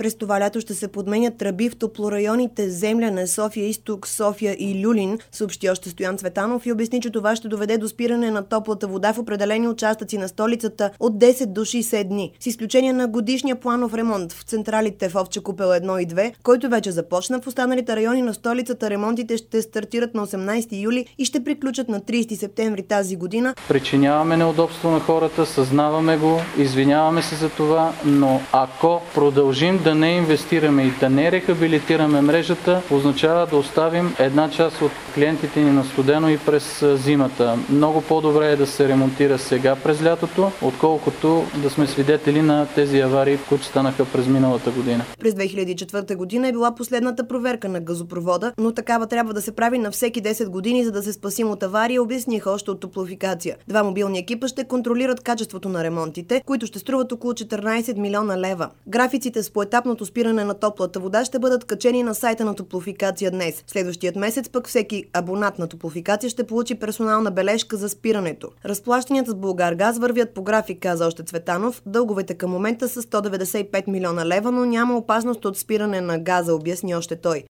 През това лято ще се подменят тръби в топлорайоните Земляне, София изток, София и Люлин, съобщи още Стоян Цветанов и обясни, че това ще доведе до спиране на топлата вода в определени участъци на столицата от 10 до 60 дни, с изключение на годишния планов ремонт в централите в Овча купел 1 и 2, който вече започна. В останалите райони на столицата ремонтите ще стартират на 18 юли и ще приключат на 30 септември тази година. Причиняваме неудобство на хората, съзнаваме го, извиняваме се за това, но ако продължим да не инвестираме и да не рехабилитираме мрежата, означава да оставим една част от клиентите ни на студено и през зимата. Много по-добре е да се ремонтира сега през лятото, отколкото да сме свидетели на тези аварии, които станаха през миналата година. През 2004 година е била последната проверка на газопровода, но такава трябва да се прави на всеки 10 години, за да се спасим от авария, обясниха още от Топлофикация. Два мобилни екипа ще контролират качеството на ремонтите, които ще струват около 14 милиона лева. Графиците с поетапното спиране на топлата вода ще бъдат качени на сайта на Топлофикация днес. Следващият месец пък всеки абонат на Топлофикация ще получи персонална бележка за спирането. Разплащанията с Булгаргаз вървят по график, каза още Цветанов. Дълговете към момента са 195 милиона лева, но няма опасност от спиране на газа, обясни още той.